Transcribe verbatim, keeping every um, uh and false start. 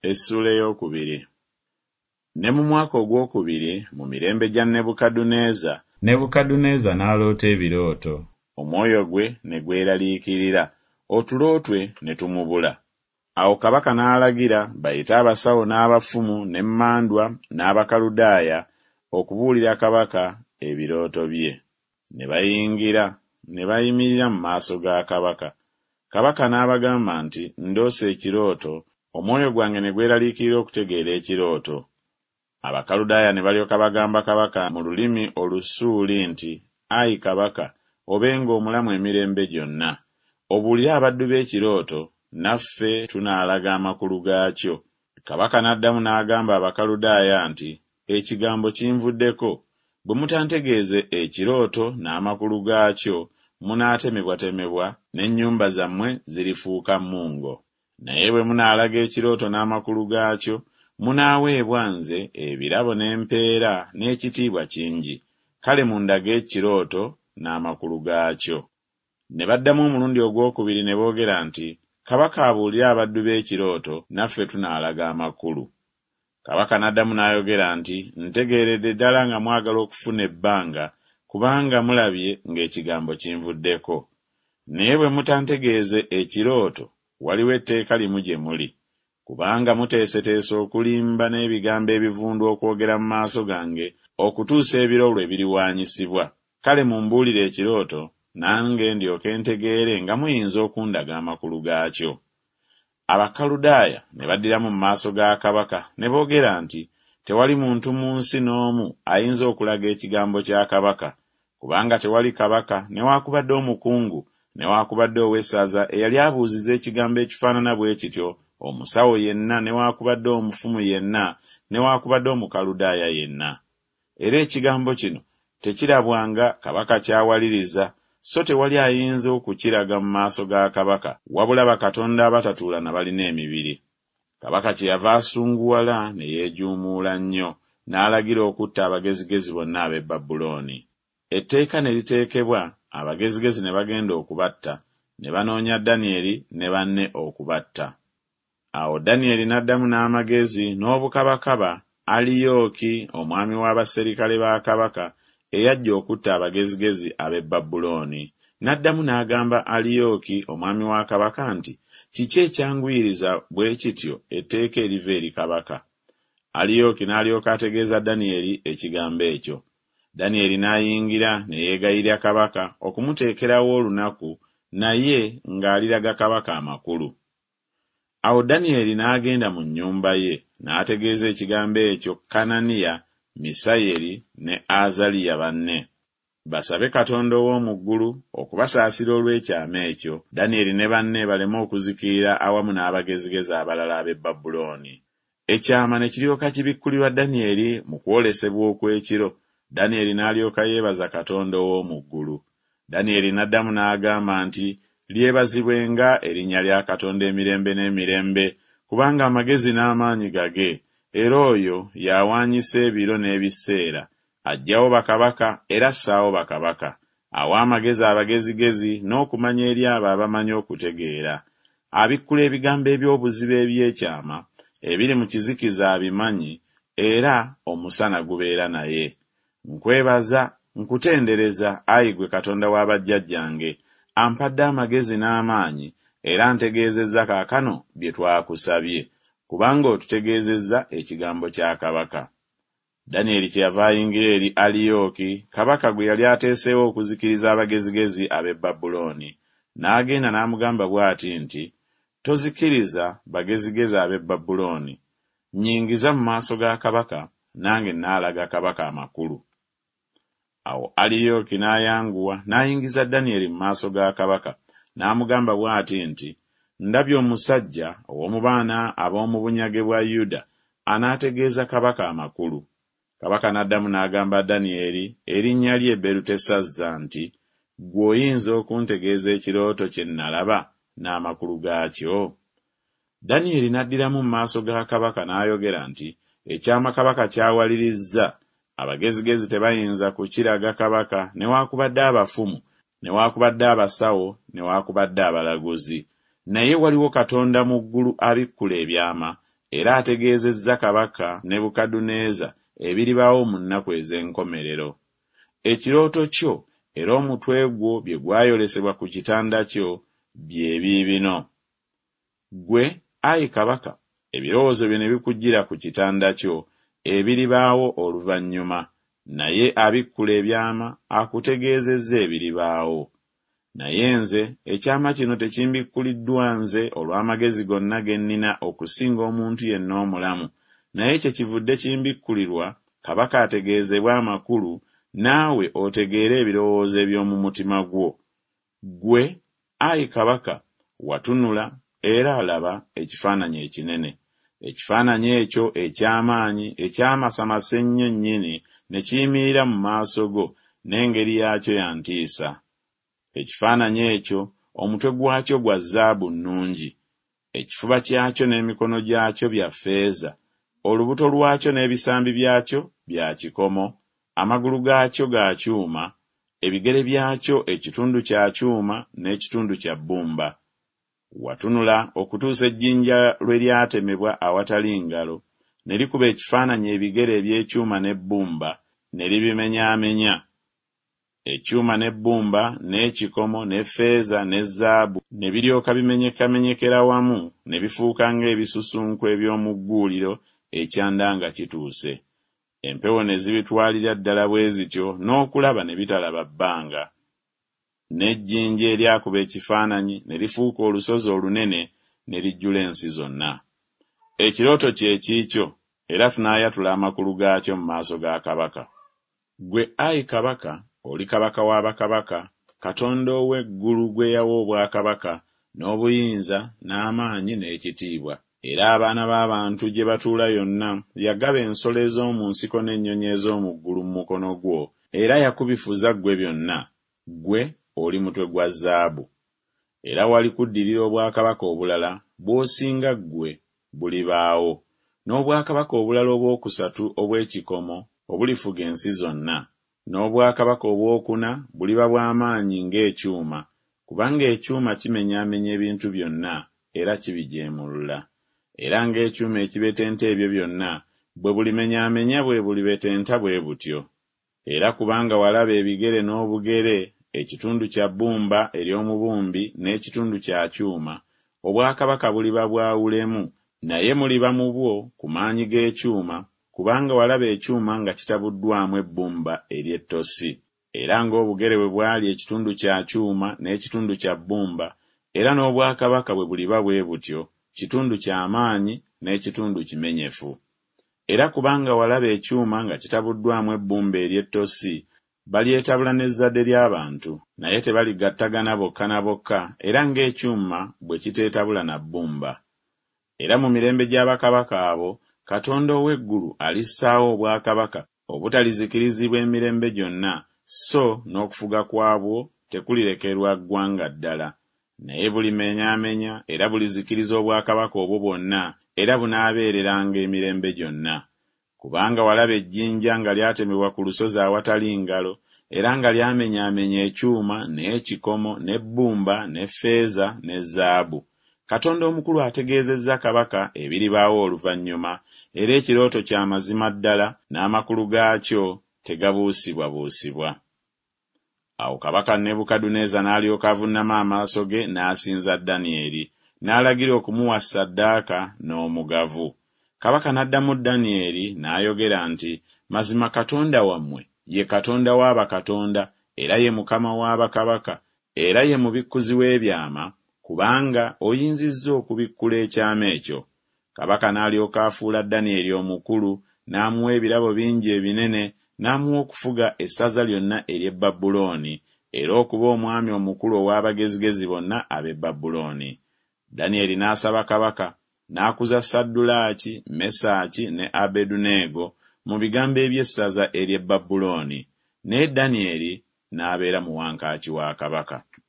Essula ey'okubiri. Ne mu mwaka ogwokubiri mu mirembe gya Nebukadduneeza, Nebukadduneeza n'aloota ebirooto. Omwoyo gwe ne gweraliikirira, otulo twe ne tumubula. Awo kabaka n'alagira bayite abasawo n'abafumu n'emmandwa n'Abakaludaaya okubuulira kabaka ebirooto bye. Ne bayingira ne bayimirira mu maaso ga kabaka. Kabaka n'abagamba nti, ndoose ekirooto, omwoyo gwange ne gweraliikirira okutegeera ekirooto. Abakaludaaya ne balyoka bagamba kabaka mu lulimi Olusuuli nti, ayi kabaka, obenga omulamu emirembe gyonna. Obuulire abaddu b'ekirooto, naffe tunaalaga amakulu gaakyo. Kabaka n'addamu n'agamba Abakaludaaya nti, ekigambo kinvuddeko. Bwe mutantegeeze ekirooto n'amakulu gaakyo, munaatemebwatemebwa n'ennyumba zammwe zirifuuka mmungo. Naye bwe munaalaga ekirooto n'amakulu gaakyo, munaaweebwa nze ebirabo n'empeera n'ekitiibwa kingi. Kale mundage ekirooto n'amakulu gaakyo. Ne baddamu omulundi ogwokubiri ne boogera nti, kabaka abuulire abaddu b'ekirooto, naffe tunaalaga amakulu. Kabaka n'addamu n'ayogera nti, ntegeeredde ddala nga mwagala okufuna ebbanga, kubanga mulabye ng'ekigambo kinvuddeko. Naye bwe mutantegeeze ekirooto, waliwo etteeka limu gye muli, kubanga muteeseteese okulimba n'ebigambo ebivundu okwogera mu maaso gange okutuusa ebiro lwe biriwaanyisibwa. Kale mumbuulire ekirooto, nange ndyoke ntegeere nga muyinza okundaga amakulu gaakyo. Abakaludaaya ne baddiramu mu maaso ga kabaka ne boogera nti, tewali muntu mu nsi n'omu ayinza okulaga ekigambo kya kabaka, kubanga tewali kabaka newaakubadde omukungu newaakubadde ow'essaza eyali abuuziza ekigambo ekifaanana bwe kityo, omusawo yenna newaakubadde omufumu yenna newaakubadde Omukaludaaya yenna. Era ekigambo kino tekirabwanga kabaka kyawaliriza, so tewali ayinza okukiraga mu maaso ga kabaka, wabula bakatonda abatatuula na balina emibiri. Kabaka kyeyava asunguwala ne yeejuumuula nnyo, n'alagira okutta abagezigezi bonna ab'e Babulooni. Etteeka ne liteekebwa, abagezigezi ne bagenda okubatta, ne banoonya Danyeri ne banne okubatta. Awo Danyeri n'addamu n'amagezi n'obukabakaba Aliyooki omwami w'abaserikale ba kabaka eyajja okutta abagezigezi ab'e Babulooni. N'addamu n'agamba Aliyooki omwami wa kabaka nti, kiki ekyanguyiriza bwe kityo etteeka eriva eri kabaka? Aliyooki n'alyoka ategeeza Danyeri ekigambo ekyo. Danyeri n'ayingira ne yeegayirira kabaka okumuteekerawo olunaku, naye ng'aliraga kabaka amakulu. Awo Danyeri n'agenda mu nnyumba ye n'ategeeza ekigambo ekyo Kananiya, Misayeri ne Azaliya banne, basabe Katonda ow'omu ggulu okubasaasira olw'ekyama ekyo, Danyeri ne banne baleme okuzikirira awamu n'abagezigezi abalala ab'e Babulooni. Ekyama ne kiryoka kibikkulirwa Danyeri mu kwolesebwa okw'ekiro. Danyeri n'alyoka yeebaza Katonda ow'omu ggulu. Danyeri n'addamu n'agamba nti, lyebazibwenga erinnya lya Katonda emirembe n'emirembe, kubanga amagezi n'amaanyi gage, era oyo yawaanyisa ebiro n'ebiseera, aggyawo bakabaka era assaawo bakabaka, awa amagezi abagezigezi n'okumanya eri abo abamanyi okutegeera. Abikkula ebigambo eby'obuzibu eby'ekyama, ebiri mu kizikiza abimanyi, era omusana gubeera naye. Nkwebaza, nkutendereza, ayi gwe Katonda wa bajjajjange, ampadde amagezi n'amaanyi, era ntegeezezza kaakano bye twakusabye, kubanga otutegeezezza ekigambo kya kabaka. Danyeri kyeyava ayingira eri Aliyooki, kabaka gwe yali ateeseewo okuzikiriza abagezigezi ab'e Babulooni, n'agenda n'amugamba bw'ati nti, tozikiriza bagezigezi ab'e Babulooni, nnyingiza mu maaso ga kabaka, nange nnaalaga kabaka amakulu. Awo Aliyooki n'ayanguwa n'ayingiza Danyeri mu maaso ga kabaka, n'amugamba bw'ati nti, ndabye omusajja ow'omu baana ab'omu bunyage bwa Yuda anaategeeza kabaka amakulu. Kabaka n'addamu n'agamba Danyeri erinnya lye Berutesazza nti, ggwe oyinza okuntegeeza ekirooto kye nalaba n'amakulu gaakyo? Danyeri n'addiramu mu maaso ga kabaka n'ayogera nti, ekyama kabaka kyawalirizza, abagezigezi tebayinza kukiraga kabaka newaakubadde abafumu, newaakubadde abasawo, newaakubadde abalaguzi. Naye waliwo Katonda mu ggulu abikkula ebyama, era ategeezezza kabaka Nebukadduneeza ebiribaawo mu nnaku ez'enkomerero. Ekirooto kyo era omutwe gwo bye gwayolesebwa ku kitanda kyo bye biibino. Ggwe, ayi kabaka, ebirowoozo bye ne bikujjira ku kitanda kyo ebiribaawo oluvannyuma, naye abikkula ebyama akutegeezezza ebiribaawo. Naye nze ekyama kino tekimbikkuliddwa nze olw'amagezi gonna ge nnina okusinga omuntu yenna omulamu, naye kye kivudde kimbikkulirwa kabaka ategeezebwa amakulu, naawe otegeere ebirowoozo eby'omu mutima gwo. Ggwe, ayi kabaka, watunula era alaba ekifaananyi ekinene. Ekifaananyi ekyo eky'amaanyi ekyamasamasa ennyo nnyini ne kiyimirira mu maaso go, n'engeri yaakyo ya ntiisa. Ekifaananyi ekyo omutwe gwakyo gwa zaabu nnungi, ekifuba kyakyo n'emikono gyakyo bya ffeeza, olubuto lwakyo n'ebisambi byakyo bya kikomo, amagulu gaakyo ga kyuma, ebigere byakyo ekitundu kya kyuma n'ekitundu kya bbumba. Watunula okutuusa ejjinja lwe lyatemebwa awatali ngalo, ne likuba ekifaananyi ebigere eby'ekyuma n'ebbumba ne libimenyaamenya. Ekyuma n'ebbumba n'ekikomo n'effeeza ne zaabu ne biryoka bimenyekamenyekera wamu ne bifuuka ng'ebisusunku eby'omu gguuliro ekyanda nga kituuse. Empewo ne zibitwalira ddala bwe zityo n'okulaba ne bitalaba bbanga. N'ejjinja eryakuba ekifaananyi ne lifuuka olusozi olunene ne lijjula ensi zonna. Ekirooto kye kiikyo, era tunaayatula amakulu gaakyo mu maaso ga kabaka. Ggwe, ayi kabaka, oli kabaka wa bakabaka, Katonda ow'eggulu gwe yawa obwakabaka n'obuyinza n'amaanyi n'ekitiibwa. Era abaana b'abantu gye batuula yonna yagaba ensolo ez'omu nsiko n'ennyonyi ez'omu ggulu mu mukono gwo, era yakubifuza ggwe byonna. Ggwe oli mutwe gwa zaabu. Era wali kuddirira obwakabaka obulala bw'osinga ggwe bulibaawo, n'obwakabaka obulala obwokusatu obw'ekikomo obulifuga ensi zonna. N'obwakabaka obwokuna buliba bw'amaanyi ng'ekyuma, kubanga ekyuma kimenyaamenya ebintu byonna era kibijeemulula. Era ng'ekyuma ekibetenta ebyo byonna bwe bulimenyaamenya bwe bulibetenta bwe butyo. Era kubanga walaba ebigere n'obugere, ekitundu kya bbumba ery'omubumbi n'ekitundu kya kyuma, obwakabaka buliba bwawulemu, naye muliba mu bwo ku maanyi g'ekyuma, kubanga walaba ekyuma nga kitabuddwamu ebbumba ery'ettosi. Era ng'obugere bwe bwali ekitundu kya kyuma n'ekitundu kya bbumba, era n'obwakabaka bwe buliba bwe butyo, kitundu ky'amaanyi n'ekitundu kimenyefu. Era kubanga walaba ekyuma nga kitabuddwamu ebbumba ery'ettosi, balyetabula n'ezzadde ly'abantu, naye tebaligattagana bokka na bokka, era ng'ekyuma bwe kiteetabula na bbumba. Era mu mirembe gy'abakabaka abo, Katonda ow'eggulu alissaawo obwakabaka obutalizikirizibwa emirembe gyonna, so n'okufuga kwabwo tekulirekerwa ggwanga ddala. Naye bulimenyaamenya era bulizikiriza obwakabaka obwo bwonna, era bunaabeereranga emirembe gyonna. Kubanga walaba ejjinja nga lyatemebwa ku lusozi awatali ngalo, era nga lyamenyaamenya ekyuma n'ekikomo n'ebbumba n'effeeza ne zaabu. Katonda omukulu ategeezezza kabaka ebiribaawo oluvannyuma, era ekirooto kya mazima ddala n'amakulu gaakyo tegabuusibwabuusibwa. Awo kabaka Nebukadduneeza n'alyoka avunnama amaaso ge n'asinza Danyeri, n'alagira okumuwa ssaddaaka n'omugavu. Kabaka n'addamu Danyeri n'ayogera nti, mazima Katonda wammwe ye Katonda w'abakatonda, era ye Mukama w'abakabaka, era ye mubikkuzi w'ebyama, kubanga oyinzizza okubikkula ekyama ekyo. Kabaka n'alyoka afuula Danyeri omukulu, n'amuwa ebirabo bingi ebinene, n'amuwa okufuga essaza lyonna ery'e Babulooni, era okuba omwami omukulu ow'abagezigezi bonna ab'e Babulooni. Danyeri n'asaba kabaka, n'akuza Saddulaaki, Mesaaki ne Abeduneego mu bigambo eby'essaza ery'e Babulooni, naye Danyeri n'abeera mu wankaaki wa kabaka.